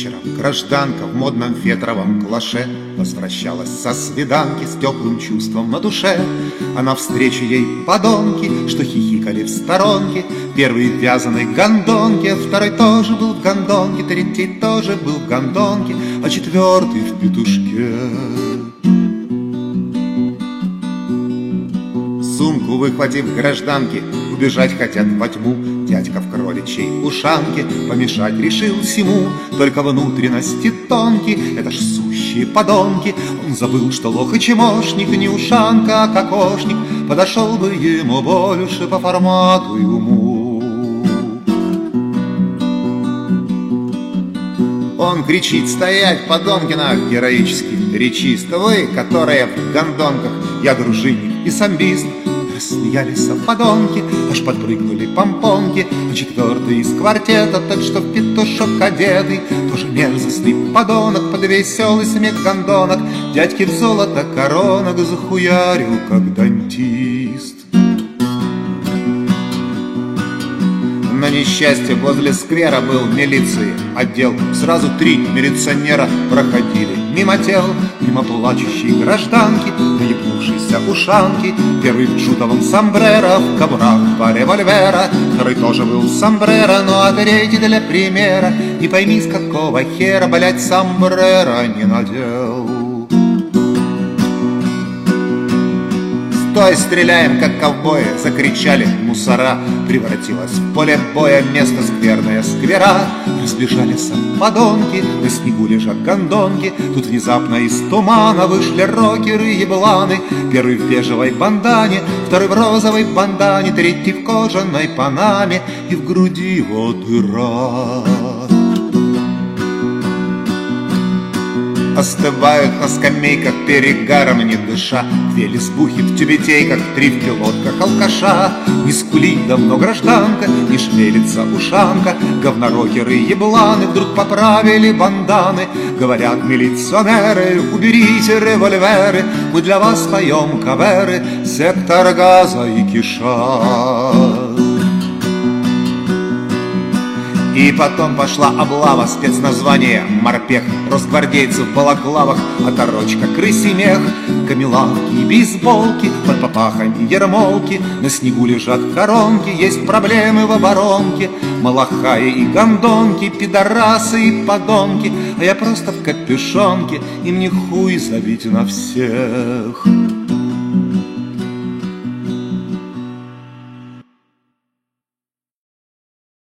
Вечером гражданка в модном фетровом клаше возвращалась со свиданки с теплым чувством на душе. А навстречу ей подонки, что хихикали в сторонке. Первый в вязаной гондонке, второй тоже был в гондонке, третий тоже был в гондонке, а четвертый в петушке. Сумку выхватив гражданки, убежать хотят во тьму. Дядька в кроличьей ушанке помешать решил всему. Только внутренности тонки, это ж сущие подонки. Он забыл, что лох и чмошник, не ушанка, а кокошник. Подошел бы ему больше по формату и уму. Он кричит: стоять, подонкина, героически речист. Вы, которые в гондонках, я дружинник и самбист. Рассмеялись подонки, аж подпрыгнули помпонки. А четвертый из квартета, тот, что в петушок одетый, тоже мерзостный подонок, под веселый смех гондонок дядьки в золото коронок захуярил, как дантист. На несчастье возле сквера был милиции отдел. Сразу 3 милиционера проходили мимо тел, мимо плачущей гражданки, наебнувшейся ушанки. Первый в джутовом сомбреро, в кобурах 2 револьвера, второй тоже был в сомбреро, ну а третий для примера не пойми с какого хера, блять, сомбреро не надел. «Стой, стреляем, как ковбои!» — закричали мусора. Превратилось в поле боя место скверное сквера. Разбежались подонки, на снегу лежат гондонки. Тут внезапно из тумана вышли рокеры и ебланы. Первый в бежевой бандане, второй в розовой бандане, третий в кожаной панаме, и в груди его дыра. Остывают на скамейках, перегаром не дыша, 2 лесбухи в тюбетейках, 3 в пилотках алкаша. Не скулит давно гражданка, не шевелится ушанка. Говнорокеры ебланы вдруг поправили банданы. Говорят милиционеры: уберите револьверы, мы для вас поем каверы, сектор газа и киша. И потом пошла облава, спецназвание морпех. Росгвардейцев в балаклавах, оторочка, крысий мех. Камелавки и бейсболки, под попахами ермолки. На снегу лежат коронки, есть проблемы в оборонке. Малахаи и гондонки, пидорасы и подонки. А я просто в капюшонке, и мне хуй забить на всех.